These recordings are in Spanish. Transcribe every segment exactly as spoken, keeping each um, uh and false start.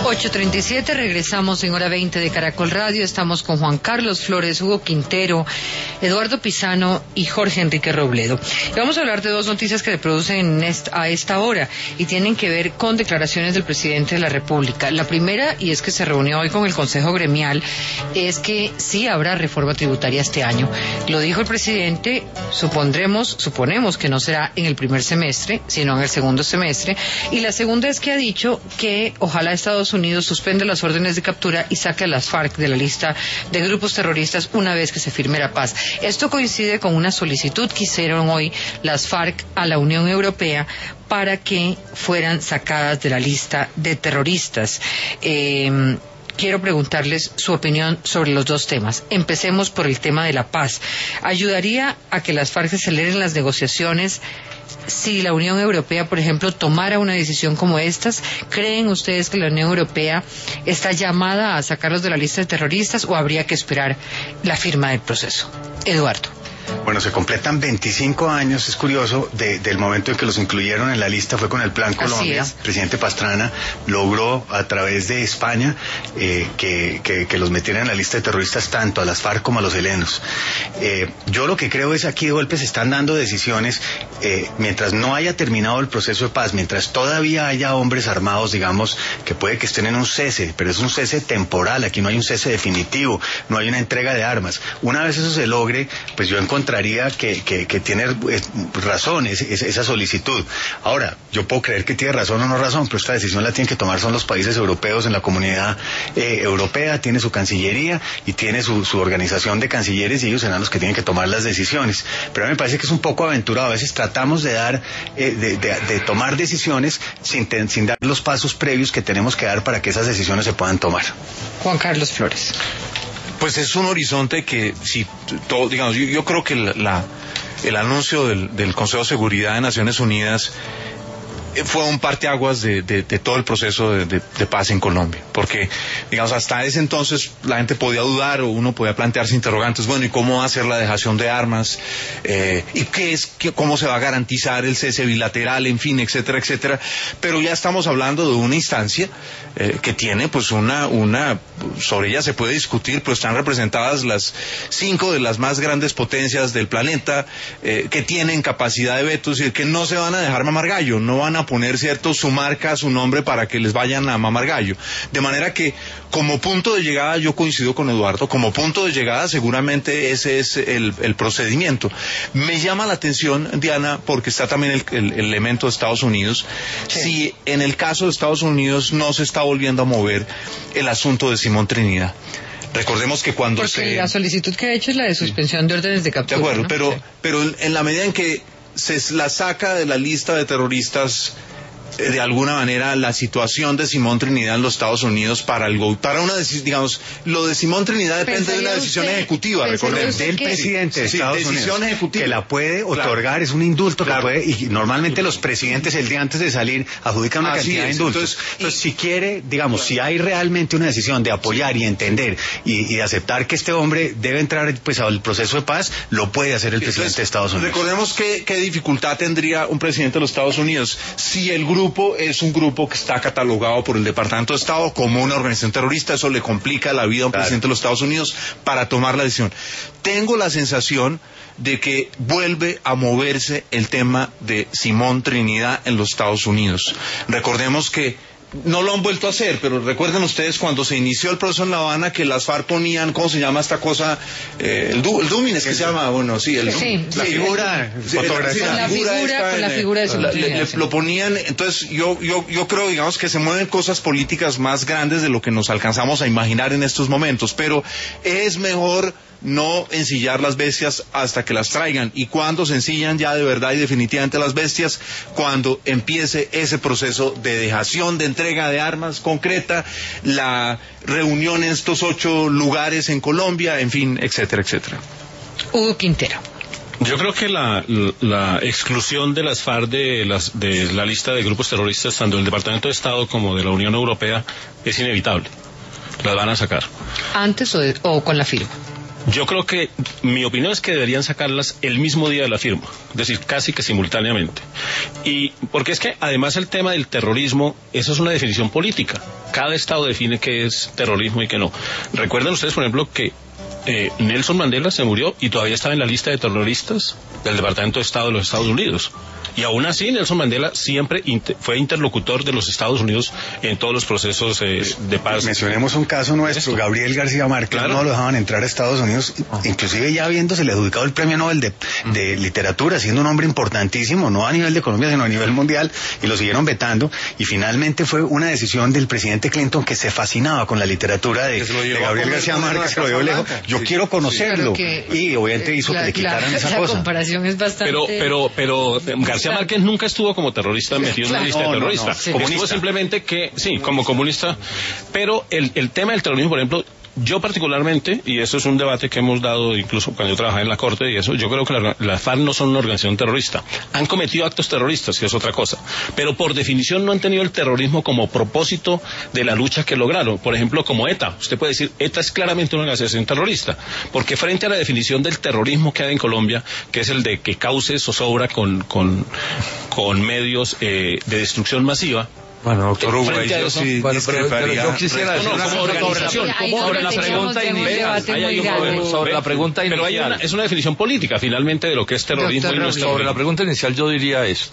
ocho treinta y siete, regresamos en hora veinte de Caracol Radio. Estamos con Juan Carlos Flores, Hugo Quintero, Eduardo Pisano y Jorge Enrique Robledo. Y vamos a hablar de dos noticias que se producen a esta hora y tienen que ver con declaraciones del presidente de la República. La primera, y es que se reunió hoy con el Consejo Gremial, es que sí habrá reforma tributaria este año. Lo dijo el presidente, supondremos, suponemos que no será en el primer semestre, sino en el segundo semestre. Y la segunda es que ha dicho que ojalá Estados Unidos suspenda las órdenes de captura y saque a las FARC de la lista de grupos terroristas una vez que se firme la paz. Esto coincide con una solicitud que hicieron hoy las FARC a la Unión Europea para que fueran sacadas de la lista de terroristas. Eh, Quiero preguntarles su opinión sobre los dos temas. Empecemos por el tema de la paz. ¿Ayudaría a que las FARC aceleren las negociaciones si la Unión Europea, por ejemplo, tomara una decisión como estas? ¿Creen ustedes que la Unión Europea está llamada a sacarlos de la lista de terroristas o habría que esperar la firma del proceso? Eduardo. Bueno, se completan veinticinco años, es curioso, de, del momento en que los incluyeron en la lista, fue con el Plan Colombia. El presidente Pastrana logró a través de España eh, que, que, que los metieran en la lista de terroristas tanto a las FARC como a los helenos. Eh, yo lo que creo es aquí de golpe se están dando decisiones, eh, mientras no haya terminado el proceso de paz, mientras todavía haya hombres armados, digamos, que puede que estén en un cese, pero es un cese temporal, aquí no hay un cese definitivo, no hay una entrega de armas. Una vez eso se logre, pues yo encontraría que, que, que tiene razón es, es, esa solicitud. Ahora, yo puedo creer que tiene razón o no razón, pero esta decisión la tienen que tomar son los países europeos en la comunidad eh, europea, tiene su cancillería y tiene su, su organización de cancilleres y ellos serán los que tienen que tomar las decisiones. Pero a mí me parece que es un poco aventurado. A veces tratamos de dar, eh, de, de, de tomar decisiones sin, ten, sin dar los pasos previos que tenemos que dar para que esas decisiones se puedan tomar. Juan Carlos Flores. Pues es un horizonte que, si todo, digamos, yo, yo creo que la, la, el anuncio del, del Consejo de Seguridad de Naciones Unidas fue un parteaguas de, de, de todo el proceso de, de, de paz en Colombia, porque, digamos, hasta ese entonces la gente podía dudar o uno podía plantearse interrogantes, bueno, ¿y cómo va a ser la dejación de armas? Eh, ¿Y qué es, qué, cómo se va a garantizar el cese bilateral, en fin, etcétera, etcétera? Pero ya estamos hablando de una instancia eh, que tiene, pues, una, una, sobre ella se puede discutir, pero están representadas las cinco de las más grandes potencias del planeta, eh, que tienen capacidad de veto, es decir, que no se van a dejar mamar gallo, no van a poner, cierto, su marca, su nombre para que les vayan a mamar gallo. De manera que, como punto de llegada, yo coincido con Eduardo, como punto de llegada seguramente ese es el, el procedimiento. Me llama la atención, Diana, porque está también el, el, el elemento de Estados Unidos, sí. Si en el caso de Estados Unidos no se está volviendo a mover el asunto de Simón Trinidad. Recordemos que cuando Porque se... la solicitud que ha hecho es la de suspensión sí. de órdenes de captura. De acuerdo, ¿no? pero, sí. pero en la medida en que se la saca de la lista de terroristas, de alguna manera la situación de Simón Trinidad en los Estados Unidos para algo, para una decisión, digamos, lo de Simón Trinidad depende de una decisión usted, ejecutiva, recordemos. Del presidente de sí, Estados decisión Unidos, ejecutiva. Que la puede otorgar, claro. Es un indulto claro. que puede, y normalmente los presidentes el día antes de salir adjudican una Así cantidad es. de indultos. Entonces, Entonces, si quiere, digamos, claro. si hay realmente una decisión de apoyar y entender y, y de aceptar que este hombre debe entrar pues al proceso de paz, lo puede hacer el presidente Entonces, de Estados Unidos. Recordemos que, qué dificultad tendría un presidente de los Estados Unidos si el grupo es un grupo que está catalogado por el Departamento de Estado como una organización terrorista. Eso le complica la vida a un claro. presidente de los Estados Unidos para tomar la decisión. Tengo la sensación de que vuelve a moverse el tema de Simón Trinidad en los Estados Unidos. Recordemos que no lo han vuelto a hacer, pero recuerden ustedes cuando se inició el proceso en La Habana que las FARC ponían, ¿cómo se llama esta cosa? Eh, el, du, el Dumin es que se llama, bueno, sí, el sí, la sí, figura, sí, fotografía, la, la figura, figura con la figura de su la, le, le, lo ponían, entonces yo, yo, yo creo, digamos, que se mueven cosas políticas más grandes de lo que nos alcanzamos a imaginar en estos momentos, pero es mejor no ensillar las bestias hasta que las traigan, y cuando se ensillan ya de verdad y definitivamente las bestias, cuando empiece ese proceso de dejación de entrega de armas concreta, la reunión en estos ocho lugares en Colombia, en fin, etcétera, etcétera. Hugo Quintero. Yo creo que la, la exclusión de las FARC de, las, de la lista de grupos terroristas, tanto del Departamento de Estado como de la Unión Europea, es inevitable. Las van a sacar. ¿Antes o, de, o con la firma? Yo creo que, mi opinión es que deberían sacarlas el mismo día de la firma, es decir, casi que simultáneamente. Y porque es que además el tema del terrorismo, eso es una definición política. Cada estado define qué es terrorismo y qué no. Recuerden ustedes, por ejemplo, que eh, Nelson Mandela se murió y todavía estaba en la lista de terroristas del Departamento de Estado de los Estados Unidos. Y aún así, Nelson Mandela siempre inter, fue interlocutor de los Estados Unidos en todos los procesos eh, de paz. Mencionemos un caso nuestro, Esto. Gabriel García Márquez, claro. No lo dejaban entrar a Estados Unidos, inclusive ya habiéndosele adjudicado el premio Nobel de, de literatura, siendo un hombre importantísimo, no a nivel de Colombia, sino a nivel mundial, y lo siguieron vetando, y finalmente fue una decisión del presidente Clinton que se fascinaba con la literatura de, de Gabriel García Márquez, que lo llevó lejos. Yo sí, quiero conocerlo, sí, claro que, y obviamente hizo la, que le quitaran la, esa la cosa. La comparación es bastante... Pero, pero, pero, García Márquez nunca estuvo como terrorista metido en la lista no, de terroristas. No, no, sí. Estuvo simplemente que, sí, como comunista. Pero el, el tema del terrorismo, por ejemplo, yo particularmente, y eso es un debate que hemos dado incluso cuando yo trabajaba en la Corte y eso, yo creo que la, la FARC no son una organización terrorista. Han cometido actos terroristas, que es otra cosa. Pero por definición no han tenido el terrorismo como propósito de la lucha que lograron. Por ejemplo, como ETA. Usted puede decir, ETA es claramente una organización terrorista. Porque frente a la definición del terrorismo que hay en Colombia, que es el de que cause zozobra con, con, con medios eh, de destrucción masiva, bueno, doctor Hugo, yo sí bueno, pero, pero yo quisiera decir una cosa sobre la pregunta inicial. Sobre la pregunta inicial. Pero hay una, es una definición política, finalmente, de lo que es terrorismo y no es terrorismo. Sobre la pregunta inicial yo diría esto.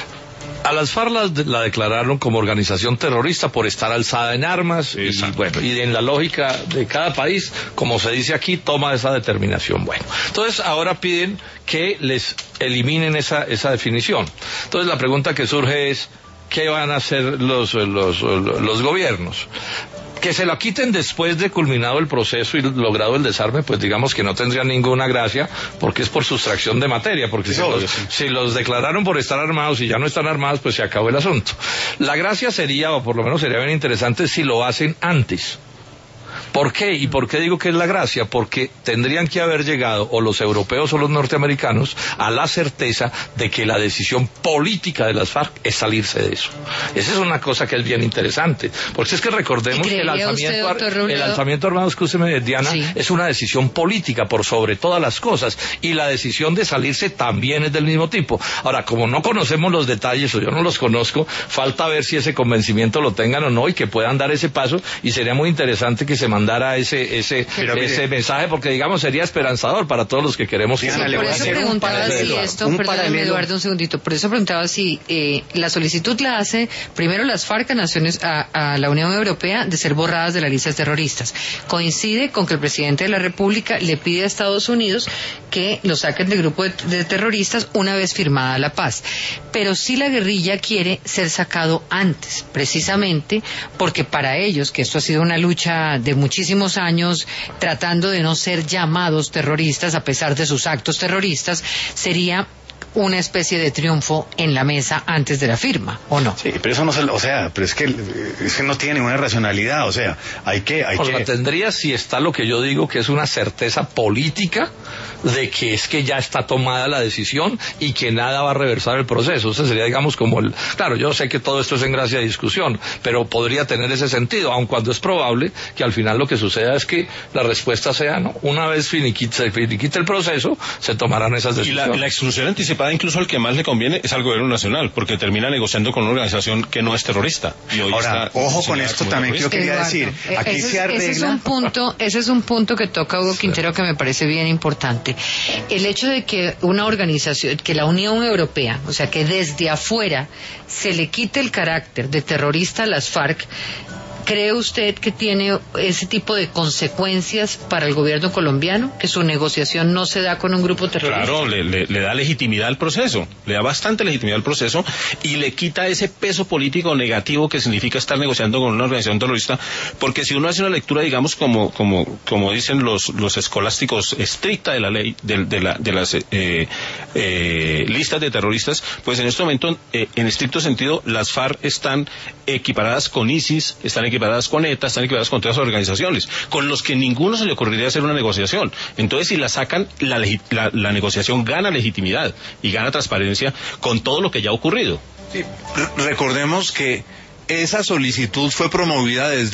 A las FARC la, la declararon como organización terrorista por estar alzada en armas y, bueno, y en la lógica de cada país, como se dice aquí, toma esa determinación. Bueno, entonces ahora piden que les eliminen esa, esa definición. Entonces la pregunta que surge es, ¿qué van a hacer los, los, los gobiernos? Que se la quiten después de culminado el proceso y logrado el desarme, pues digamos que no tendría ninguna gracia, porque es por sustracción de materia, porque si, los, si los declararon por estar armados y ya no están armados, pues se acabó el asunto. La gracia sería, o por lo menos sería bien interesante, si lo hacen antes. ¿Por qué? ¿Y por qué digo que es la gracia? Porque tendrían que haber llegado, o los europeos o los norteamericanos, a la certeza de que la decisión política de las FARC es salirse de eso. Esa es una cosa que es bien interesante. Porque es que recordemos que el alzamiento, usted, ar el alzamiento armado, escúcheme, Diana, sí. es una decisión política por sobre todas las cosas. Y la decisión de salirse también es del mismo tipo. Ahora, como no conocemos los detalles, o yo no los conozco, falta ver si ese convencimiento lo tengan o no, y que puedan dar ese paso, y sería muy interesante que se mandara ese ese Pero, ese mire, mensaje, porque digamos sería esperanzador para todos los que queremos. Sí, que por eso preguntaba si esto, un perdóneme Eduardo un segundito, por eso preguntaba si eh, la solicitud la hace primero las FARC a, naciones, a, a la Unión Europea de ser borradas de las listas terroristas. Coincide con que el presidente de la República le pide a Estados Unidos que lo saquen del grupo de, de terroristas una vez firmada la paz. Pero si la guerrilla quiere ser sacado antes, precisamente porque para ellos, que esto ha sido una lucha de muchísimos años tratando de no ser llamados terroristas a pesar de sus actos terroristas, sería una especie de triunfo en la mesa antes de la firma, ¿o no? Sí, pero eso no se, o sea, pero es que, es que no tiene ninguna racionalidad, o sea, hay que, hay pues que... la tendría si está lo que yo digo que es una certeza política de que es que ya está tomada la decisión y que nada va a reversar el proceso. Eso sería, digamos, como el... Claro, yo sé que todo esto es en gracia de discusión, pero podría tener ese sentido, aun cuando es probable que al final lo que suceda es que la respuesta sea, ¿no? Una vez finiquite, se finiquite el proceso, se tomarán esas decisiones. Y la, la exclusión anticipada incluso al que más le conviene es al gobierno nacional, porque termina negociando con una organización que no es terrorista. Y hoy Ahora, está ojo con esto también que yo quería Eduardo, decir. Aquí ese, se arregla... ese es un punto, ese es un punto que toca Hugo Quintero que me parece bien importante. El hecho de que una organización, que la Unión Europea, o sea, que desde afuera se le quite el carácter de terrorista a las FARC, ¿cree usted que tiene ese tipo de consecuencias para el gobierno colombiano? ¿Que su negociación no se da con un grupo terrorista? Claro, le, le, le da legitimidad al proceso, le da bastante legitimidad al proceso y le quita ese peso político negativo que significa estar negociando con una organización terrorista, porque si uno hace una lectura, digamos, como como como dicen los los escolásticos, estricta de la ley, de, de, la, de las eh, eh, listas de terroristas, pues en este momento, eh, en estricto sentido, las FARC están equiparadas con ISIS, están equiparadas con ETA, están equiparadas con otras organizaciones, con los que ninguno se le ocurriría hacer una negociación. Entonces, si la sacan, la, la, la negociación gana legitimidad y gana transparencia con todo lo que ya ha ocurrido. Sí, recordemos que esa solicitud fue promovida desde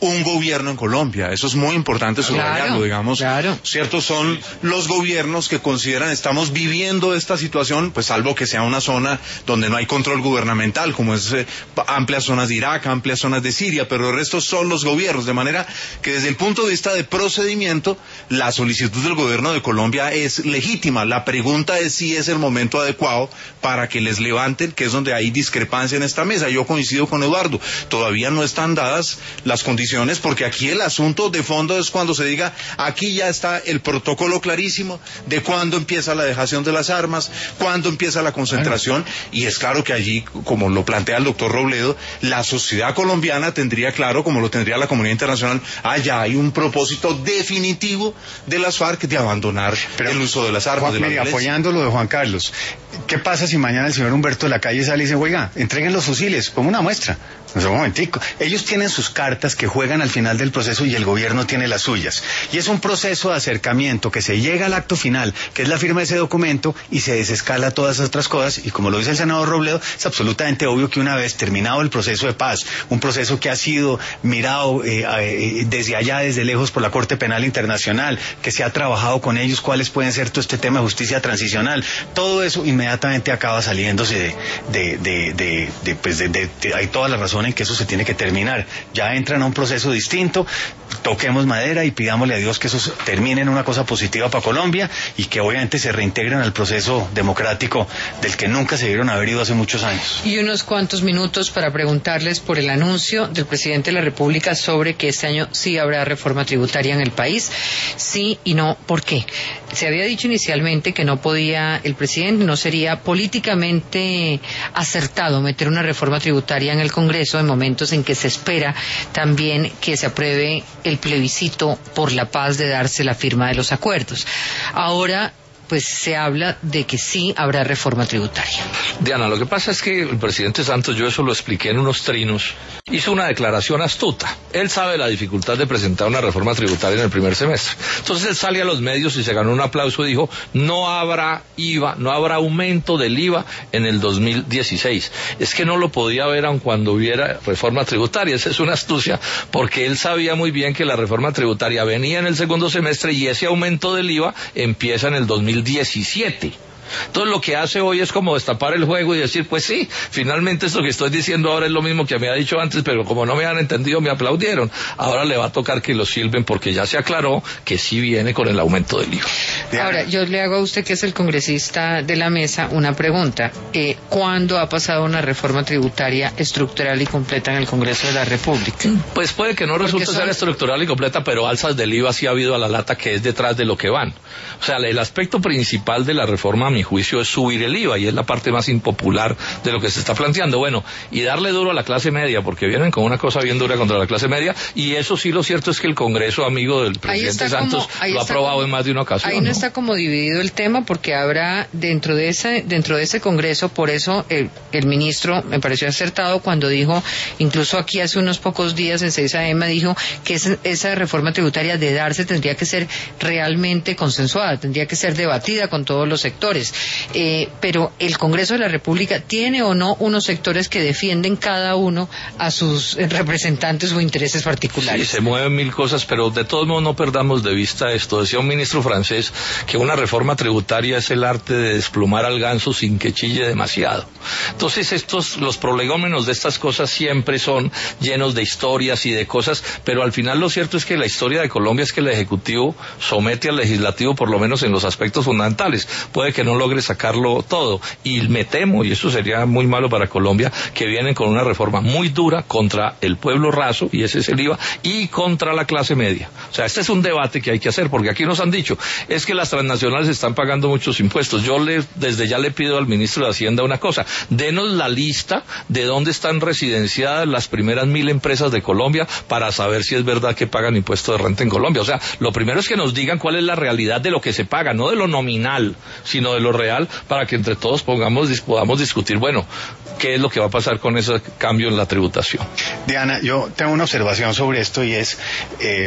un gobierno en Colombia. Eso es muy importante subrayarlo, claro, digamos. Claro. ¿Cierto? Son los gobiernos que consideran, estamos viviendo esta situación, pues salvo que sea una zona donde no hay control gubernamental, como es eh, amplias zonas de Irak, amplias zonas de Siria, pero el resto son los gobiernos, de manera que desde el punto de vista de procedimiento, la solicitud del gobierno de Colombia es legítima. La pregunta es si es el momento adecuado para que les levanten, que es donde hay discrepancia en esta mesa. Yo coincido con Eduardo, todavía no están dadas las condiciones, porque aquí el asunto de fondo es cuando se diga, aquí ya está el protocolo clarísimo de cuándo empieza la dejación de las armas, cuándo empieza la concentración, y es claro que allí, como lo plantea el doctor Robledo, la sociedad colombiana tendría claro, como lo tendría la comunidad internacional, allá hay un propósito definitivo de las FARC de abandonar Pero, el uso de las armas. Juan, de la mire, apoyando lo de Juan Carlos, ¿qué pasa si mañana el señor Humberto de la Calle sale y dice, oiga, entreguen los fusiles, como una muestra? No sé, un momentico. Ellos tienen sus cartas que juegan al final del proceso y el gobierno tiene las suyas. Y es un proceso de acercamiento que se llega al acto final, que es la firma de ese documento, y se desescala todas esas otras cosas. Y como lo dice el senador Robledo, es absolutamente obvio que una vez terminado el proceso de paz, un proceso que ha sido mirado eh, eh, desde allá, desde lejos por la Corte Penal Internacional, que se ha trabajado con ellos, cuáles pueden ser todo este tema de justicia transicional, todo eso inmediatamente acaba saliéndose de, de, de, de, de pues de, de, de, hay toda la razón en que eso se tiene que terminar. Ya entran a un proceso distinto, toquemos madera y pidámosle a Dios que eso termine en una cosa positiva para Colombia y que obviamente se reintegren al proceso democrático del que nunca se debieron haber ido hace muchos años. Y unos cuantos minutos para preguntarles por el anuncio del presidente de la República sobre que este año sí habrá reforma tributaria en el país, sí y no, ¿por qué? Se había dicho inicialmente que no podía, el presidente no sería políticamente acertado meter una reforma tributaria en el Congreso en momentos en que se espera también que se apruebe el plebiscito por la paz de darse la firma de los acuerdos. Ahora pues se habla de que sí habrá reforma tributaria. Diana, lo que pasa es que el presidente Santos, yo eso lo expliqué en unos trinos, hizo una declaración astuta. Él sabe la dificultad de presentar una reforma tributaria en el primer semestre. Entonces él sale a los medios y se ganó un aplauso y dijo, no habrá I V A, no habrá aumento del I V A en el dos mil dieciséis. Es que no lo podía ver aun cuando hubiera reforma tributaria. Esa es una astucia, porque él sabía muy bien que la reforma tributaria venía en el segundo semestre y ese aumento del I V A empieza en el dos mil diecisiete. Entonces lo que hace hoy es como destapar el juego y decir, pues sí, finalmente esto que estoy diciendo ahora es lo mismo que me ha dicho antes, pero como no me han entendido me aplaudieron. Ahora le va a tocar que lo silben porque ya se aclaró que sí viene con el aumento del I V A. Ahora, yo le hago a usted, que es el congresista de la mesa, una pregunta. Eh, ¿Cuándo ha pasado una reforma tributaria estructural y completa en el Congreso de la República? Pues puede que no resulte son... ser estructural y completa, pero alzas del I V A sí ha habido a la lata, que es detrás de lo que van. O sea, el aspecto principal de la reforma, a mi juicio, es subir el I V A, y es la parte más impopular de lo que se está planteando. Bueno, y darle duro a la clase media, porque vienen con una cosa bien dura contra la clase media, y eso sí, lo cierto es que el Congreso, amigo del presidente Santos, como, lo ha aprobado como, en más de una ocasión. Ahí no, ¿no? está como dividido el tema, porque habrá dentro de ese dentro de ese Congreso, por eso el, el ministro me pareció acertado cuando dijo, incluso aquí hace unos pocos días en seis A M dijo que esa, esa reforma tributaria de darse tendría que ser realmente consensuada, tendría que ser debatida con todos los sectores. Eh, pero el Congreso de la República tiene o no unos sectores que defienden cada uno a sus representantes o intereses particulares. Sí, se mueven mil cosas, pero de todos modos no perdamos de vista esto. Decía un ministro francés que una reforma tributaria es el arte de desplumar al ganso sin que chille demasiado. Entonces estos, los prolegómenos de estas cosas siempre son llenos de historias y de cosas, pero al final lo cierto es que la historia de Colombia es que el Ejecutivo somete al Legislativo, por lo menos en los aspectos fundamentales. Puede que no logre sacarlo todo, y me temo, y eso sería muy malo para Colombia, que vienen con una reforma muy dura contra el pueblo raso, y ese es el I V A, y contra la clase media. O sea, este es un debate que hay que hacer, porque aquí nos han dicho, es que las transnacionales están pagando muchos impuestos. Yo le, desde ya le pido al ministro de Hacienda una cosa, denos la lista de dónde están residenciadas las primeras mil empresas de Colombia para saber si es verdad que pagan impuestos de renta en Colombia. O sea, lo primero es que nos digan cuál es la realidad de lo que se paga, no de lo nominal, sino de lo real, para que entre todos pongamos, podamos discutir, bueno, qué es lo que va a pasar con ese cambio en la tributación. Diana, yo tengo una observación sobre esto, y es, eh,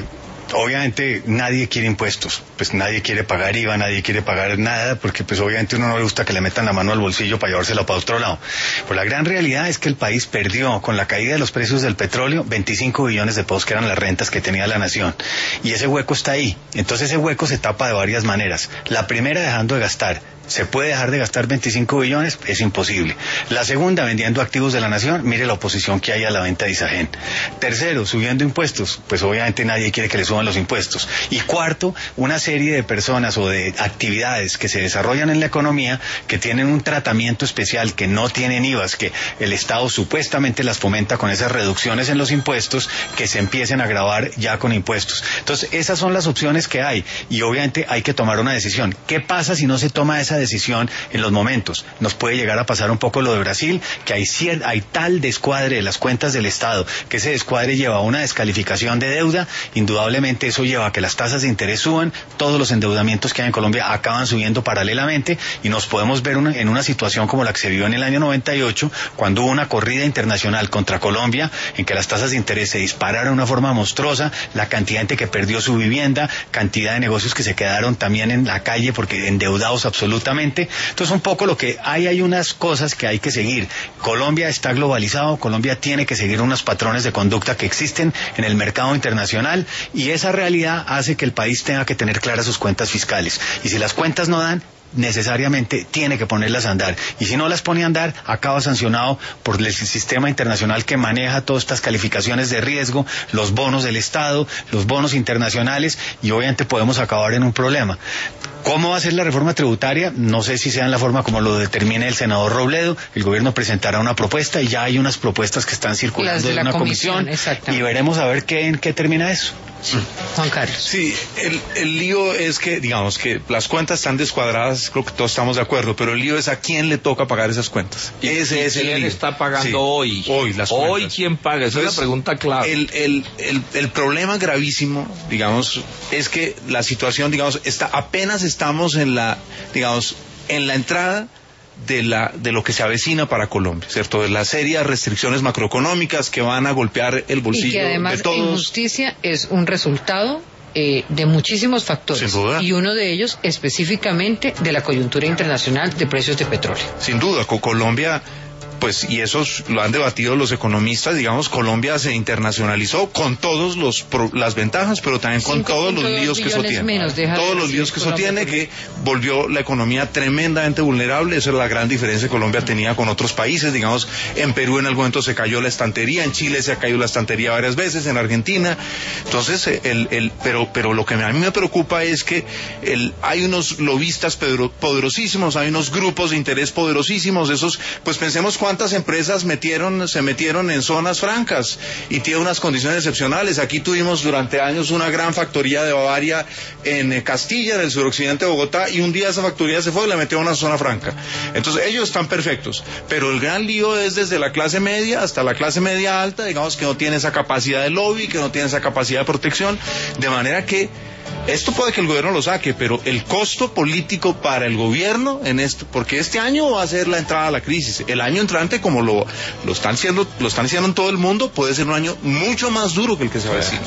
obviamente nadie quiere impuestos, pues nadie quiere pagar I V A, nadie quiere pagar nada, porque pues obviamente uno no le gusta que le metan la mano al bolsillo para llevársela para otro lado. Pues la gran realidad es que el país perdió, con la caída de los precios del petróleo, veinticinco billones de pesos, que eran las rentas que tenía la nación, y ese hueco está ahí. Entonces ese hueco se tapa de varias maneras. La primera, dejando de gastar. ¿Se puede dejar de gastar veinticinco billones? Es imposible. La segunda, vendiendo activos de la nación. Mire la oposición que hay a la venta de Isagen. Tercero, subiendo impuestos. Pues obviamente nadie quiere que le suban los impuestos. Y cuarto, una serie de personas o de actividades que se desarrollan en la economía que tienen un tratamiento especial, que no tienen I V As, que el Estado supuestamente las fomenta con esas reducciones en los impuestos, que se empiecen a gravar ya con impuestos. Entonces, esas son las opciones que hay. Y obviamente hay que tomar una decisión. ¿Qué pasa si no se toma esa decisión en los momentos? Nos puede llegar a pasar un poco lo de Brasil, que hay, cier- hay tal descuadre de las cuentas del Estado, que ese descuadre lleva a una descalificación de deuda. Indudablemente eso lleva a que las tasas de interés suban, todos los endeudamientos que hay en Colombia acaban subiendo paralelamente, y nos podemos ver una, en una situación como la que se vivió en el año noventa y ocho, cuando hubo una corrida internacional contra Colombia, en que las tasas de interés se dispararon de una forma monstruosa, la cantidad de gente que perdió su vivienda, cantidad de negocios que se quedaron también en la calle porque endeudados absolutamente. Entonces un poco lo que hay, hay unas cosas que hay que seguir. Colombia está globalizado, Colombia tiene que seguir unos patrones de conducta que existen en el mercado internacional, y esa realidad hace que el país tenga que tener claras sus cuentas fiscales, y si las cuentas no dan, necesariamente tiene que ponerlas a andar, y si no las pone a andar, acaba sancionado por el sistema internacional que maneja todas estas calificaciones de riesgo, los bonos del Estado, los bonos internacionales, y obviamente podemos acabar en un problema. ¿Cómo va a ser la reforma tributaria? No sé si sea en la forma como lo determine el senador Robledo. El gobierno presentará una propuesta, y ya hay unas propuestas que están circulando de, de una comisión, comisión y veremos a ver qué, en qué termina eso. Sí. Juan Carlos. Sí, el, el lío es que, digamos, que las cuentas están descuadradas, creo que todos estamos de acuerdo, pero el lío es a quién le toca pagar esas cuentas. ¿Y, Ese y es quién el lío. está pagando Sí. hoy? Hoy las Hoy, cuentas. ¿quién paga? Esa Entonces, es la pregunta clave. El, el, el, el problema gravísimo, digamos, es que la situación, digamos, está apenas estamos en la, digamos, en la entrada de la de lo que se avecina para Colombia, ¿cierto? De las serias restricciones macroeconómicas que van a golpear el bolsillo y que además de todos. Injusticia es un resultado eh, de muchísimos factores, Sin duda. y uno de ellos específicamente de la coyuntura internacional de precios de petróleo. Sin duda, con Colombia, pues, y eso lo han debatido los economistas, digamos, Colombia se internacionalizó con todos los pro, las ventajas, pero también con todos los líos que eso tiene. Menos, todos los líos que eso tiene, que volvió la economía tremendamente vulnerable. Esa es la gran diferencia que Colombia tenía con otros países. Digamos, en Perú en algún momento se cayó la estantería, en Chile se ha caído la estantería varias veces, en Argentina. Entonces, el, el, pero, pero lo que a mí me preocupa es que el, hay unos lobistas poderosísimos, hay unos grupos de interés poderosísimos. Esos, pues pensemos cuántas empresas metieron, se metieron en zonas francas y tiene unas condiciones excepcionales. Aquí tuvimos durante años una gran factoría de Bavaria en Castilla, en el suroccidente de Bogotá, y un día esa factoría se fue y la metió a una zona franca. Entonces ellos están perfectos, pero el gran lío es desde la clase media hasta la clase media alta, digamos, que no tiene esa capacidad de lobby, que no tiene esa capacidad de protección, de manera que esto puede que el gobierno lo saque, pero el costo político para el gobierno en esto, porque este año va a ser la entrada a la crisis. El año entrante, como lo, lo están haciendo, lo están haciendo en todo el mundo, puede ser un año mucho más duro que el que se va a decir.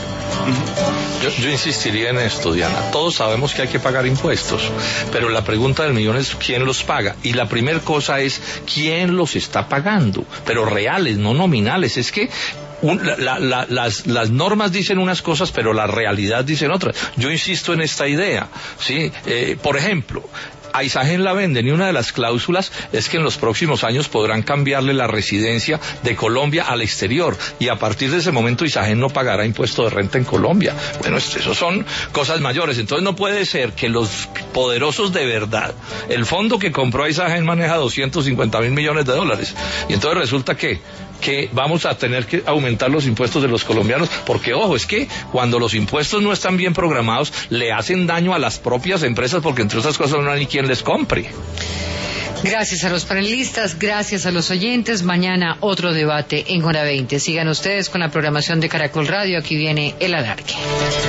Yo, yo insistiría en esto, Diana. Todos sabemos que hay que pagar impuestos, pero la pregunta del millón es quién los paga. Y la primera cosa es quién los está pagando, pero reales, no nominales. Es que Un, la, la, las, las normas dicen unas cosas, pero la realidad dicen otras. Yo insisto en esta idea, ¿sí? Eh, por ejemplo, a Isagen la venden, y una de las cláusulas es que en los próximos años podrán cambiarle la residencia de Colombia al exterior, y a partir de ese momento Isagen no pagará impuesto de renta en Colombia. Bueno, eso son cosas mayores. Entonces no puede ser que los poderosos de verdad, el fondo que compró a Isagen maneja doscientos cincuenta mil millones de dólares, y entonces resulta que que vamos a tener que aumentar los impuestos de los colombianos, porque ojo, es que cuando los impuestos no están bien programados, le hacen daño a las propias empresas, porque entre otras cosas no hay ni quien les compre. Gracias a los panelistas, gracias a los oyentes. Mañana otro debate en Hora veinte. Sigan ustedes con la programación de Caracol Radio. Aquí viene El Alargue.